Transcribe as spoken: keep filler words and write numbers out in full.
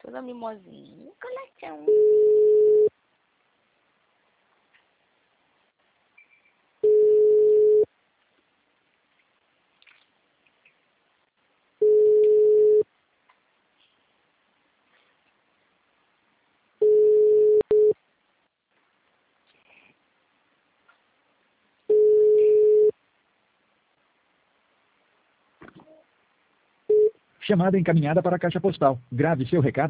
toda mimosinha. Coleção. Chamada encaminhada para a caixa postal. Grave seu recado